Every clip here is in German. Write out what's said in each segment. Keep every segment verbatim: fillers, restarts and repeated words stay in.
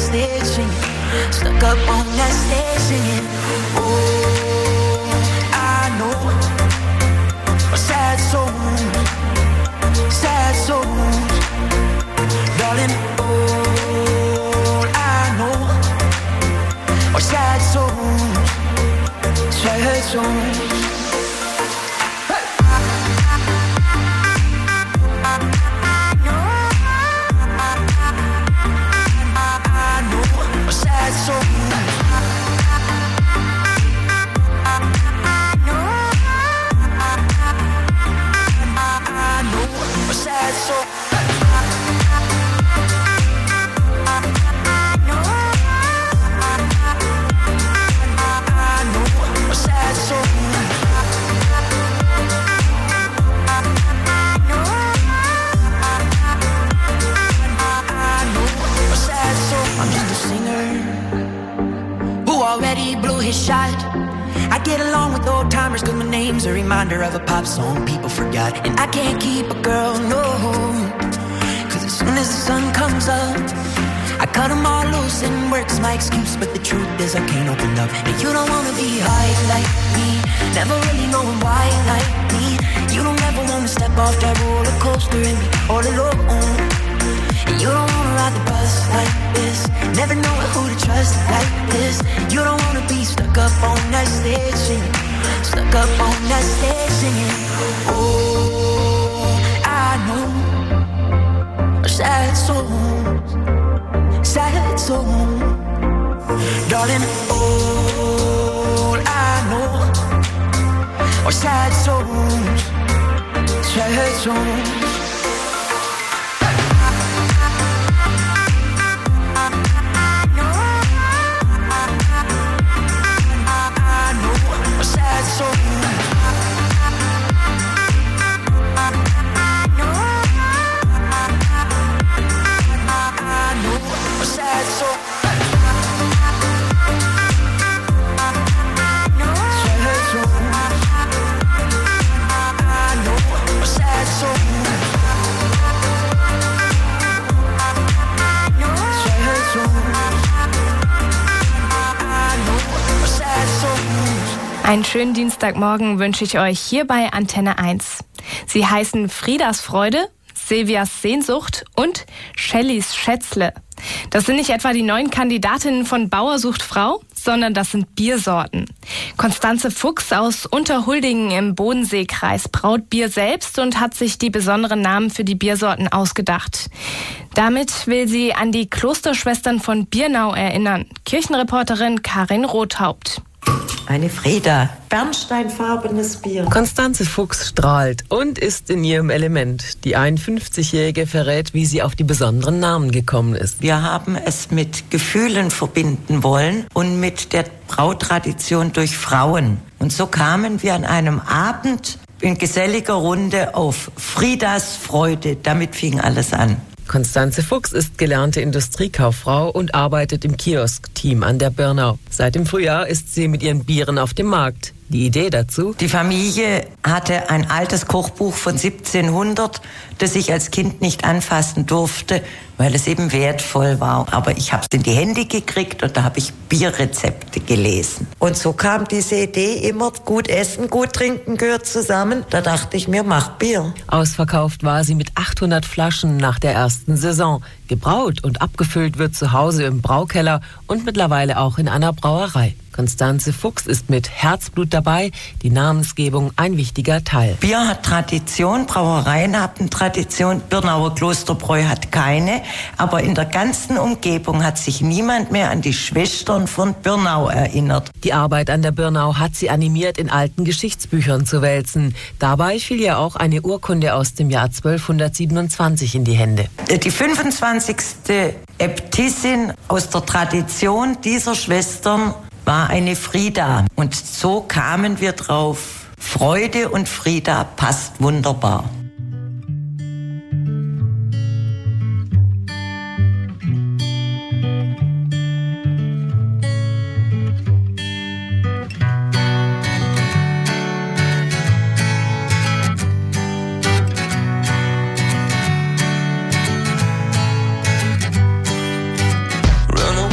stage singing, stuck up on that stage singing. Oh, I know a sad soul, sad souls, darling. All I know are sad souls, sad souls. Shot. I get along with old timers cause my name's a reminder of a pop song people forgot. And I can't keep a girl, no, cause as soon as the sun comes up I cut them all loose and work's my excuse. But the truth is I can't open up. And you don't wanna be high like me, never really knowing why like me. You don't ever wanna step off that roller coaster and be all alone. And you don't wanna ride the bus like this, never know who to trust like this. You don't wanna be stuck up on that stage singing, stuck up on that stage singing. Oh, I know sad souls, sad souls, darling. All I know are sad souls, sad souls. Einen schönen Dienstagmorgen wünsche ich euch hier bei Antenne eins. Sie heißen Friedas Freude, Silvias Sehnsucht und Shellys Schätzle. Das sind nicht etwa die neuen Kandidatinnen von Bauer sucht Frau, sondern das sind Biersorten. Constanze Fuchs aus Unterhuldingen im Bodenseekreis braut Bier selbst und hat sich die besonderen Namen für die Biersorten ausgedacht. Damit will sie an die Klosterschwestern von Birnau erinnern. Kirchenreporterin Karin Rothaupt. Eine Freda, bernsteinfarbenes Bier. Constanze Fuchs strahlt und ist in ihrem Element. Die einundfünfzigjährige verrät, wie sie auf die besonderen Namen gekommen ist. Wir haben es mit Gefühlen verbinden wollen und mit der Brautradition durch Frauen. Und so kamen wir an einem Abend in geselliger Runde auf Friedas Freude. Damit fing alles an. Constanze Fuchs ist gelernte Industriekauffrau und arbeitet im Kiosk-Team an der Birnau. Seit dem Frühjahr ist sie mit ihren Bieren auf dem Markt. Die Idee dazu? Die Familie hatte ein altes Kochbuch von siebzehnhundert, das ich als Kind nicht anfassen durfte, weil es eben wertvoll war. Aber ich habe es in die Hände gekriegt und da habe ich Bierrezepte gelesen. Und so kam diese Idee immer, gut essen, gut trinken gehört zusammen. Da dachte ich mir, mach Bier. Ausverkauft war sie mit achthundert Flaschen nach der ersten Saison. Gebraut und abgefüllt wird zu Hause im Braukeller und mittlerweile auch in einer Brauerei. Constanze Fuchs ist mit Herzblut dabei, die Namensgebung ein wichtiger Teil. Bier hat Tradition, Brauereien haben Tradition, Birnauer Klosterbräu hat keine, aber in der ganzen Umgebung hat sich niemand mehr an die Schwestern von Birnau erinnert. Die Arbeit an der Birnau hat sie animiert, in alten Geschichtsbüchern zu wälzen. Dabei fiel ihr auch eine Urkunde aus dem Jahr zwölfhundertsiebenundzwanzig in die Hände. Die fünfundzwanzigste Äbtissin aus der Tradition dieser Schwestern war eine Frida. Und so kamen wir drauf. Freude und Frida passt wunderbar. Run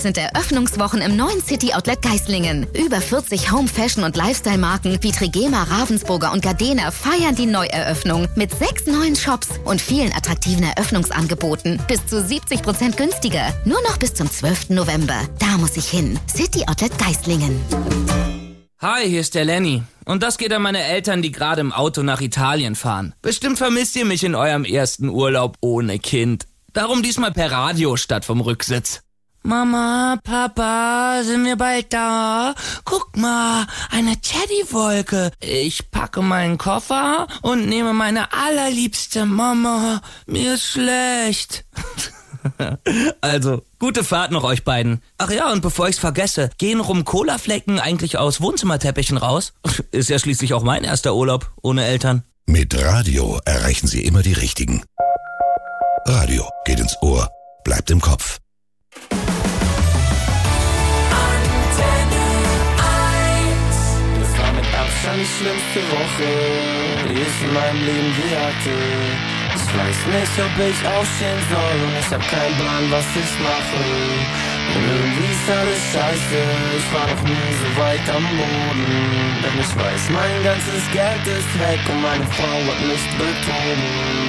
Es sind Eröffnungswochen im neuen City Outlet Geislingen. Über vierzig Home, Fashion und Lifestyle-Marken wie Trigema, Ravensburger und Gardena feiern die Neueröffnung mit sechs neuen Shops und vielen attraktiven Eröffnungsangeboten. Bis zu siebzig Prozent günstiger. Nur noch bis zum zwölften November. Da muss ich hin. City Outlet Geislingen. Hi, hier ist der Lenny. Und das geht an meine Eltern, die gerade im Auto nach Italien fahren. Bestimmt vermisst ihr mich in eurem ersten Urlaub ohne Kind. Darum diesmal per Radio statt vom Rücksitz. Mama, Papa, sind wir bald da? Guck mal, eine Teddywolke. Ich packe meinen Koffer und nehme meine allerliebste Mama. Mir ist schlecht. Also, gute Fahrt noch euch beiden. Ach ja, und bevor ich's vergesse, gehen Rum-Cola-Flecken eigentlich aus Wohnzimmerteppichen raus? Ist ja schließlich auch mein erster Urlaub ohne Eltern. Mit Radio erreichen Sie immer die Richtigen. Radio geht ins Ohr, bleibt im Kopf. Antenne eins. Das war mit Abstand die schlimmste Woche, die ich in meinem Leben je hatte. Ich weiß nicht, ob ich aufstehen soll und ich hab keinen Plan, was ich mache. Und irgendwie ist alles scheiße, ich war noch nie so weit am Boden. Denn ich weiß, mein ganzes Geld ist weg und meine Frau hat mich betrogen.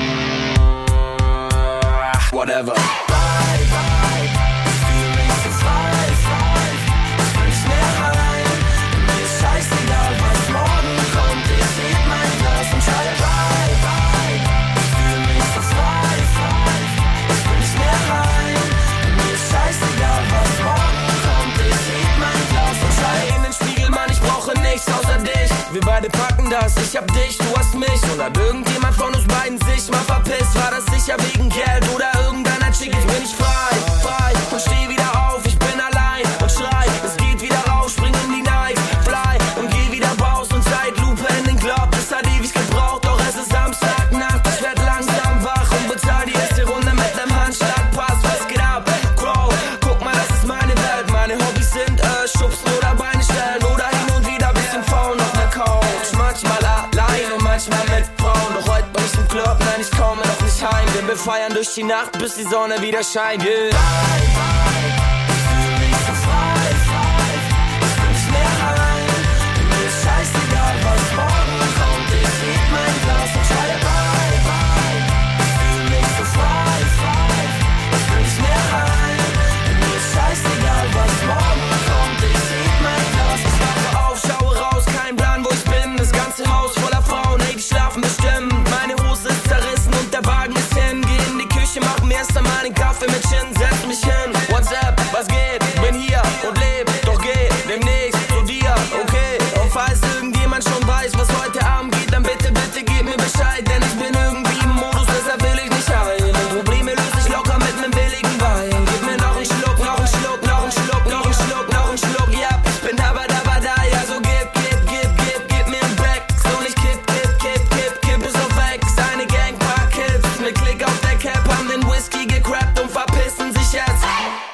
Whatever. Bye, bye, ich fühl mich so frei, frei. Ich will nicht mehr rein, mir ist scheißegal, was morgen kommt. Ich heb mein Glas und schreie bye, bye. Ich fühl mich so frei, frei. Ich will nicht mehr rein, mir ist scheißegal, was morgen kommt. Ich heb mein Glas und schreie in den Spiegel, Mann, ich brauche nichts außer dich. Wir beide packen das, ich hab dich, du hast mich. Und hat irgendjemand von uns beiden sich mal verpisst? War das sicher wegen Geld oder irgendeiner Chick? Jetzt bin ich frei, frei und steh wieder auf. Ich bin allein und schrei, es geht wieder raus, spring in die Nikes, fly und geh wieder raus und Zeitlupe in den Club. Das hat ewig gebraucht, doch es ist Samstagnacht. Ich werd langsam wach und bezahl die erste Runde mit nem Handschlagpass. Was geht ab, Crow? Guck mal, das ist meine Welt. Meine Hobbys sind äh, schubsen oder Beine stellen oder hin und wieder bisschen faulen auf der Couch. Manchmal alleine, manchmal mit Frauen. Doch heute bin ich im Club, nein, ich komme noch nicht heim. Denn wir feiern durch die Nacht, bis die Sonne wieder scheint. Yeah. Bye, bye, ich fühl mich so frei, frei. Ich will nicht mehr rein, mir ist scheißegal, was morgen kommt. Ich heb mein Glas und schreie bye, bye. Ich fühl mich so frei, frei. Ich will nicht mehr rein, mir ist scheißegal, was morgen kommt. Ich heb mein Glas, ich wache auf, schaue raus, kein Plan, wo ich bin. Das ganze Haus voller Frauen, hey, die schlafen bestimmt. Meine Hose ist zerrissen und der Wagen ist hin. Geh in die Küche, mach mir erst einmal den Kaffee mit Gin. Setz mich hin, what's up, was geht? Bin hier und leb, doch geh demnächst zu dir, okay? Und falls irgendjemand schon weiß, was heute Abend geht, dann bitte, bitte gib mir Bescheid. Denn ich bin irgendwie im Modus, deshalb will ich nicht heilen. Probleme löse ich locker mit nem billigen Wein. Gib mir noch einen Schluck, noch einen Schluck, noch einen Schluck, noch einen Schluck, noch einen Schluck. Ja, ich bin dabei, dabei, da, ja, so gib, gib, gib, gib, gib mir einen Back. So nicht kipp, kipp, kipp, kipp, kipp es auf weg. Seine Gang, paar Kids mit Klick auf der Cap, haben den Whisky gecrappt und verpissen sich jetzt.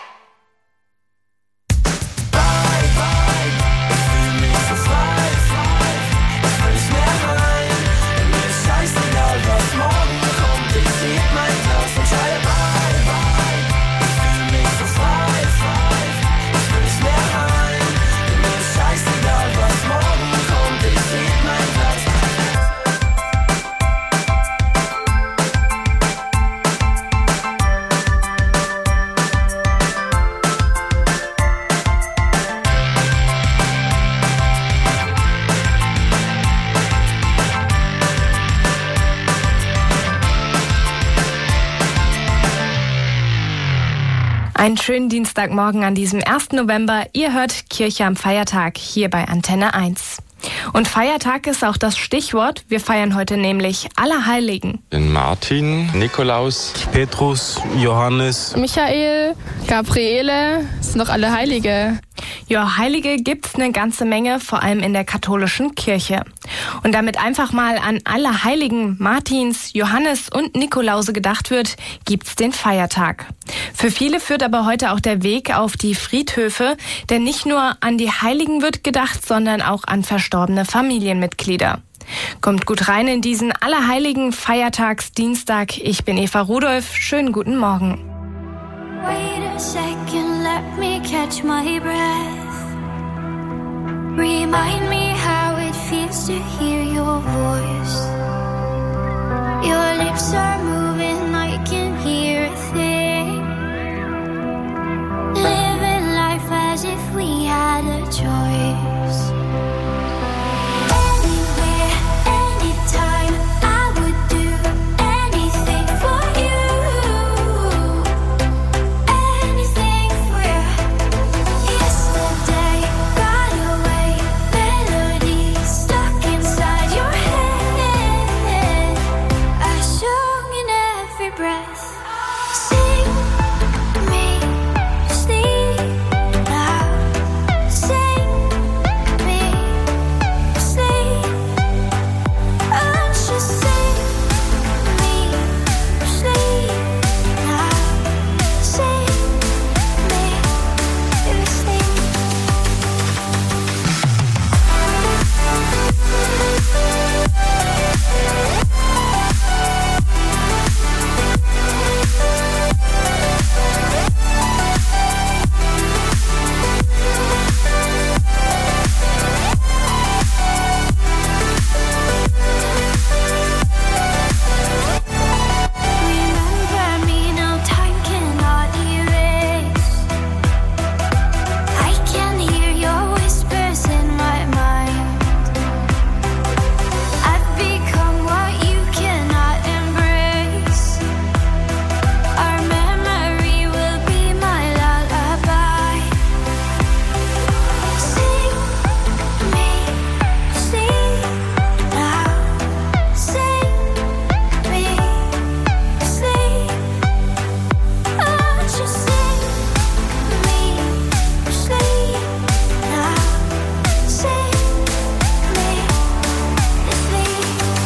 Bye, bye, ich fühl mich so frei, frei. Ich will nicht mehr rein, mir ist scheißegal, was morgen kommt. Ich heb mein Glas und schreie bye, bye. Ich fühl mich so frei, frei. Ich will nicht mehr rein, mir ist scheißegal, was morgen kommt. Ich heb mein Glas. Einen schönen Dienstagmorgen an diesem ersten November. Ihr hört Kirche am Feiertag hier bei Antenne eins. Und Feiertag ist auch das Stichwort. Wir feiern heute nämlich Allerheiligen. Den Martin, Nikolaus, Petrus, Johannes, Michael, Gabriele, das sind noch alle Heilige. Ja, Heilige gibt's eine ganze Menge, vor allem in der katholischen Kirche. Und damit einfach mal an alle Heiligen Martins, Johannes und Nikolause gedacht wird, gibt's den Feiertag. Für viele führt aber heute auch der Weg auf die Friedhöfe, denn nicht nur an die Heiligen wird gedacht, sondern auch an verstorbene Familienmitglieder. Kommt gut rein in diesen Allerheiligen Feiertagsdienstag. Ich bin Eva Rudolph. Schönen guten Morgen. Wait a second, let me catch my breath. Remind me how it feels to hear your voice. Your lips are moving, I can hear a thing. Living life as if we had a choice. Anywhere, anytime, I would do anything for you. Anything for you. Yesterday got away, melodies stuck inside your head. I sung in every breath. Sing me sleep now. Sing me sleep. And just sing me sleep now. Sing me sleep. Remember me, no time cannot erase. I can hear your whispers in my mind. I've become what you cannot embrace. Our memory will be my lullaby. Sing me sleep now. Sing me sleep. Oh, just sing me sleep now. Sing me sleep.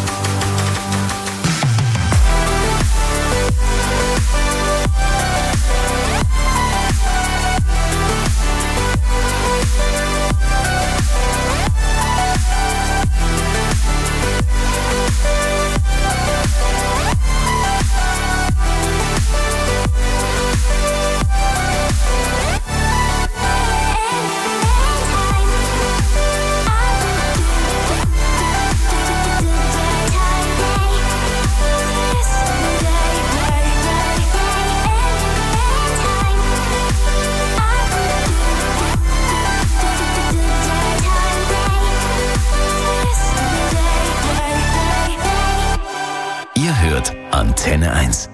Ihr hört Antenne eins.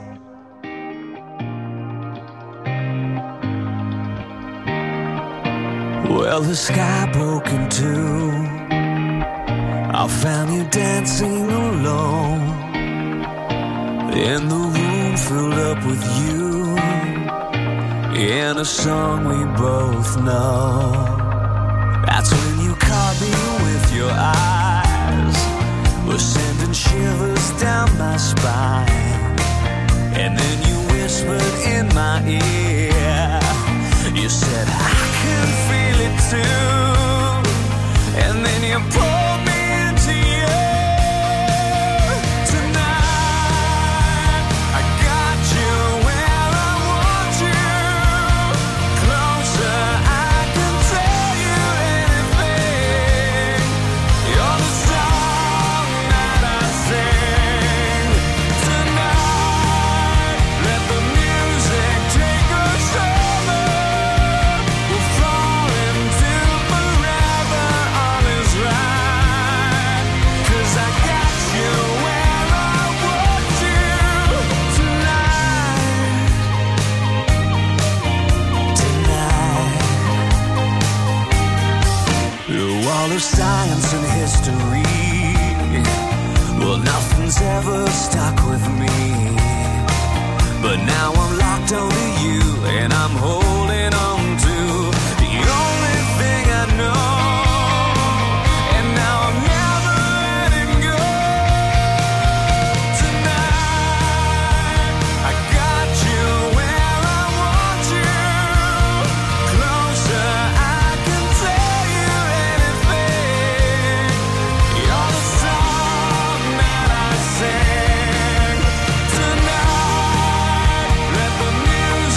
Well, the sky broke in two. I found you dancing alone, and the room filled up with you, in a song we both know. That's when you caught me with your eyes, was sending shivers down my spine, and then you whispered in my ear. You said, I can feel it too. And then you pulled me into you. Tonight, I got you where I want you. Closer, I can tell you anything. You're the song that I sing. Tonight, let the music take us over. We'll fall into forever, all is right. 'Cause I got you where I want you tonight. Tonight. Through all of science and history, well, nothing's ever stuck with me. But now I'm locked onto you, and I'm holding on to the only thing I know. And now I'm never letting go. Tonight, I got you where I want you. Closer, I can tell you anything. You're the song that I sing. Tonight, let the music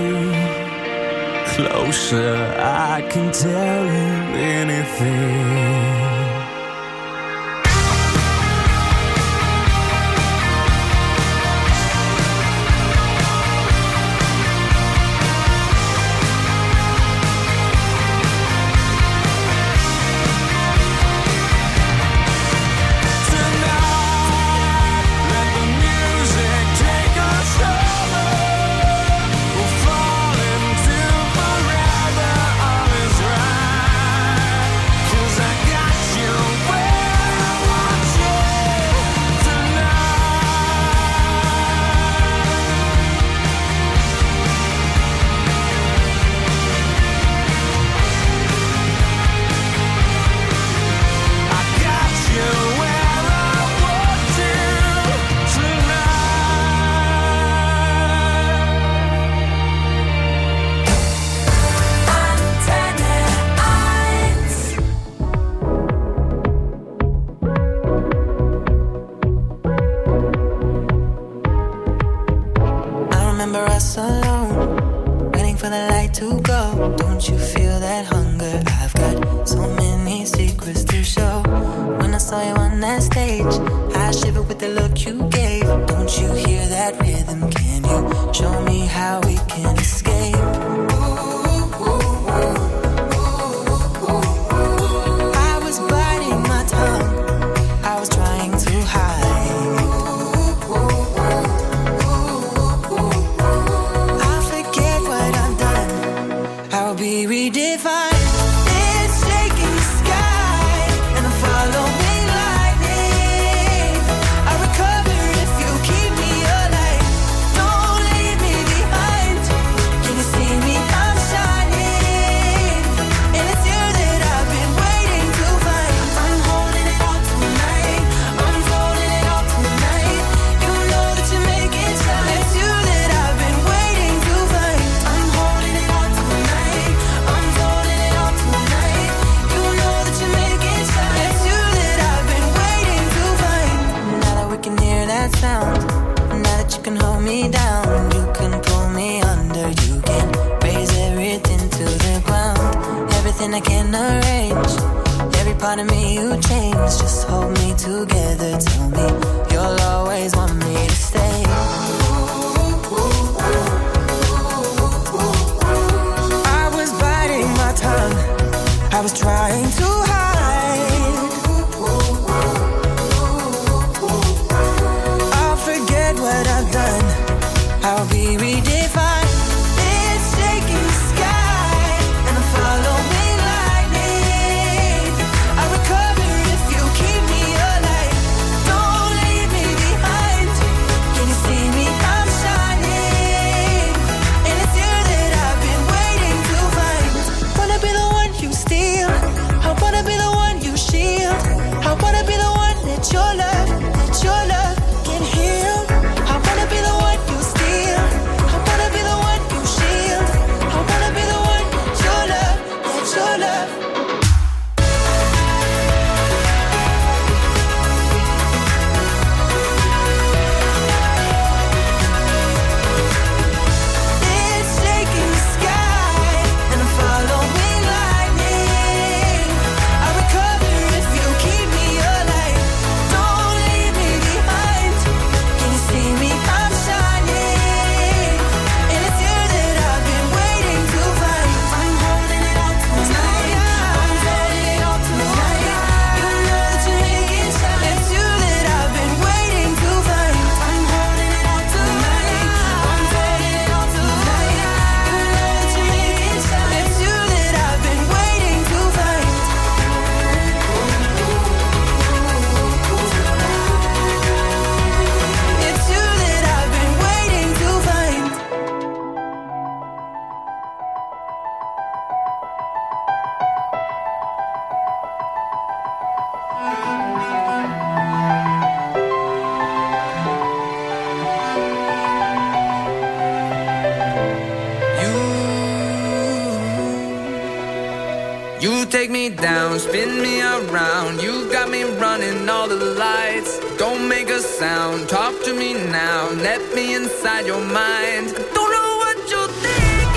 closer, I can tell you anything. You take me down, spin me around. You got me running all the lights. Don't make a sound, talk to me now. Let me inside your mind. I don't know what you think.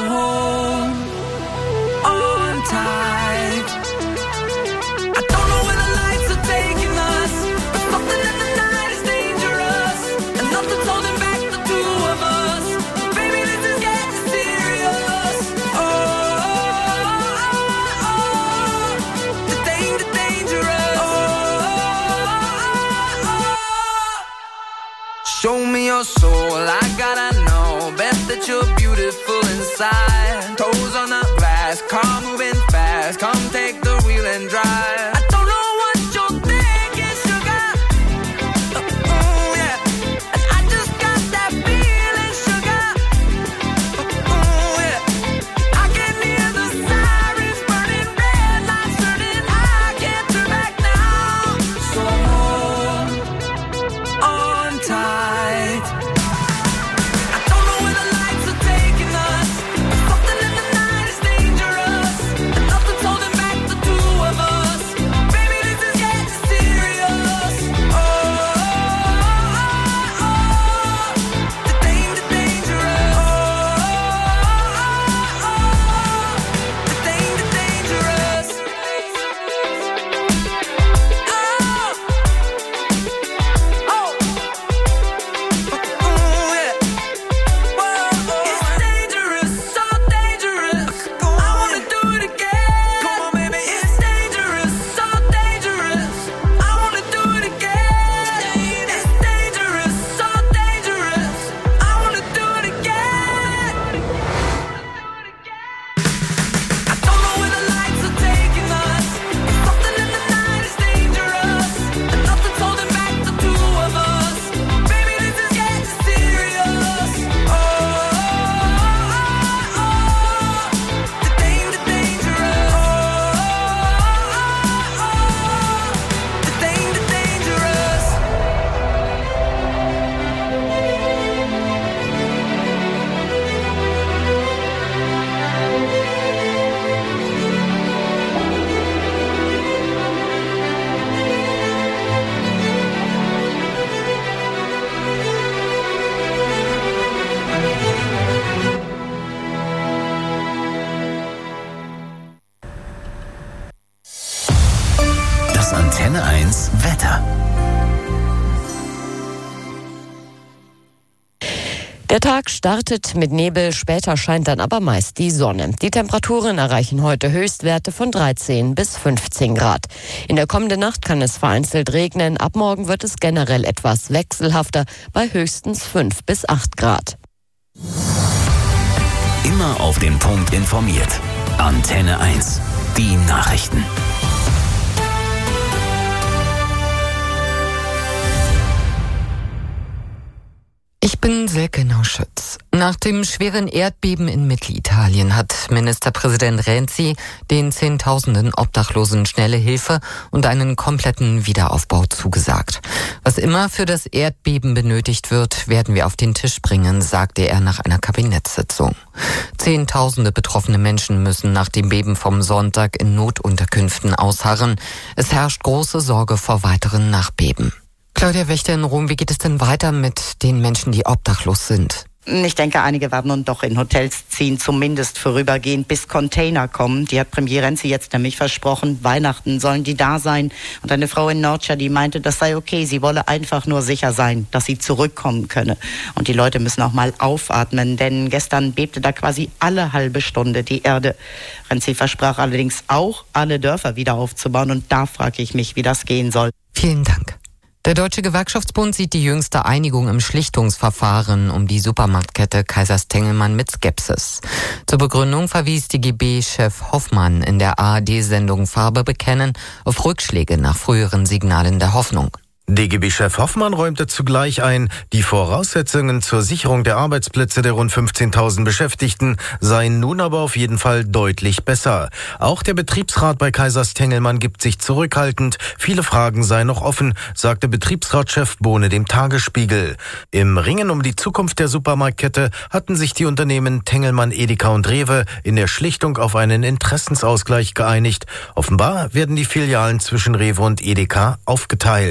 home on tight. I don't know where the lights are taking us, but something in the night is dangerous, and nothing's holding back the two of us. Baby, this is getting serious. Oh, oh, oh, oh. The danger, dangerous. Oh, oh, oh, oh. Show me your soul, I gotta know. Bet that you're beautiful inside. Toes on the glass, car moving fast. Come take the wheel and drive. I don't know what you're thinking, sugar. Uh, oh, yeah. And I just got that feeling, sugar. Uh, oh, yeah. I can hear the sirens burning, red lights turning. I can't turn back now. So hold on tight. I don't know where the lights are taking us, but something in the night is dangerous, and nothing's holding back the two of us. Baby, this is getting serious. Oh, oh, oh, oh. The danger, dangerous. Oh, oh, oh. The danger, dangerous. Oh, oh. Oh, yeah. It's dangerous, so dangerous. I wanna do it again. Come on, baby. It's dangerous, so dangerous. I wanna do it again. It's dangerous, so dangerous. I wanna do it again. I don't know where the lights are taking us, but something in the night is dangerous, and nothing's holding back the two of us. Baby, this is getting serious. Oh, oh, oh, oh. The danger, dangerous. Oh, oh, oh. The danger, dangerous. Das Antenne eins Wetter. Der Tag startet mit Nebel, später scheint dann aber meist die Sonne. Die Temperaturen erreichen heute Höchstwerte von dreizehn bis fünfzehn Grad. In der kommenden Nacht kann es vereinzelt regnen. Ab morgen wird es generell etwas wechselhafter bei höchstens fünf bis acht Grad. Immer auf den Punkt informiert. Antenne eins. Die Nachrichten. Ich bin Silke Nauschütz. Nach dem schweren Erdbeben in Mittelitalien hat Ministerpräsident Renzi den Zehntausenden Obdachlosen schnelle Hilfe und einen kompletten Wiederaufbau zugesagt. Was immer für das Erdbeben benötigt wird, werden wir auf den Tisch bringen, sagte er nach einer Kabinettssitzung. Zehntausende betroffene Menschen müssen nach dem Beben vom Sonntag in Notunterkünften ausharren. Es herrscht große Sorge vor weiteren Nachbeben. Claudia Wächter in Rom, wie geht es denn weiter mit den Menschen, die obdachlos sind? Ich denke, einige werden nun doch in Hotels ziehen, zumindest vorübergehend, bis Container kommen. Die hat Premier Renzi jetzt nämlich versprochen, Weihnachten sollen die da sein. Und eine Frau in Norcia, die meinte, das sei okay, sie wolle einfach nur sicher sein, dass sie zurückkommen könne. Und die Leute müssen auch mal aufatmen, denn gestern bebte da quasi alle halbe Stunde die Erde. Renzi versprach allerdings auch, alle Dörfer wieder aufzubauen. Und da frage ich mich, wie das gehen soll. Vielen Dank. Der Deutsche Gewerkschaftsbund sieht die jüngste Einigung im Schlichtungsverfahren um die Supermarktkette Kaisers Tengelmann mit Skepsis. Zur Begründung verwies D G B-Chef Hoffmann in der A R D-Sendung Farbe bekennen auf Rückschläge nach früheren Signalen der Hoffnung. D G B-Chef Hoffmann räumte zugleich ein, die Voraussetzungen zur Sicherung der Arbeitsplätze der rund fünfzehntausend Beschäftigten seien nun aber auf jeden Fall deutlich besser. Auch der Betriebsrat bei Kaisers Tengelmann gibt sich zurückhaltend. Viele Fragen seien noch offen, sagte Betriebsratschef Bohne dem Tagesspiegel. Im Ringen um die Zukunft der Supermarktkette hatten sich die Unternehmen Tengelmann, Edeka und Rewe in der Schlichtung auf einen Interessensausgleich geeinigt. Offenbar werden die Filialen zwischen Rewe und Edeka aufgeteilt.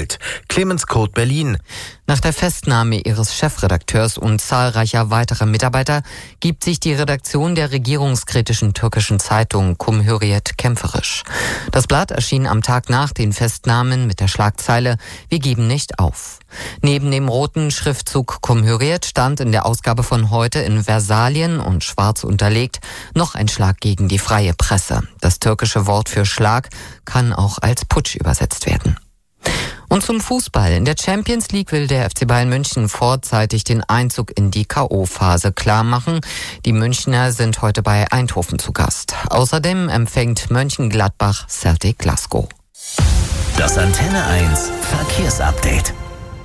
Clemens Kurt, Berlin. Nach der Festnahme ihres Chefredakteurs und zahlreicher weiterer Mitarbeiter gibt sich die Redaktion der regierungskritischen türkischen Zeitung Cumhuriyet kämpferisch. Das Blatt erschien am Tag nach den Festnahmen mit der Schlagzeile „Wir geben nicht auf". Neben dem roten Schriftzug Cumhuriyet stand in der Ausgabe von heute in Versalien und schwarz unterlegt noch ein Schlag gegen die freie Presse. Das türkische Wort für Schlag kann auch als Putsch übersetzt werden. Und zum Fußball. In der Champions League will der F C Bayern München vorzeitig den Einzug in die K O-Phase klarmachen. Die Münchner sind heute bei Eindhoven zu Gast. Außerdem empfängt Mönchengladbach Celtic Glasgow. Das Antenne eins Verkehrsupdate.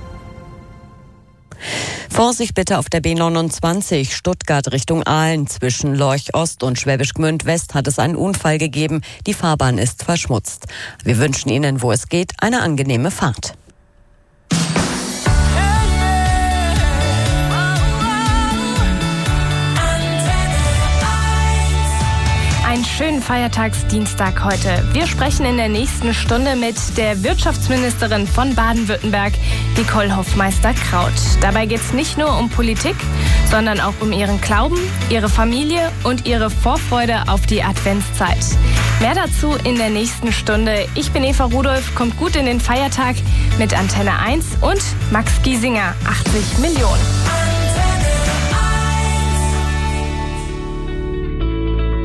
Vorsicht bitte auf der B neunundzwanzig Stuttgart Richtung Aalen. Zwischen Lorch Ost und Schwäbisch Gmünd West hat es einen Unfall gegeben. Die Fahrbahn ist verschmutzt. Wir wünschen Ihnen, wo es geht, eine angenehme Fahrt. Einen schönen Feiertagsdienstag heute. Wir sprechen in der nächsten Stunde mit der Wirtschaftsministerin von Baden-Württemberg, Nicole Hofmeister-Kraut. Dabei geht es nicht nur um Politik, sondern auch um ihren Glauben, ihre Familie und ihre Vorfreude auf die Adventszeit. Mehr dazu in der nächsten Stunde. Ich bin Eva Rudolph, kommt gut in den Feiertag mit Antenne eins und Max Giesinger, achtzig Millionen.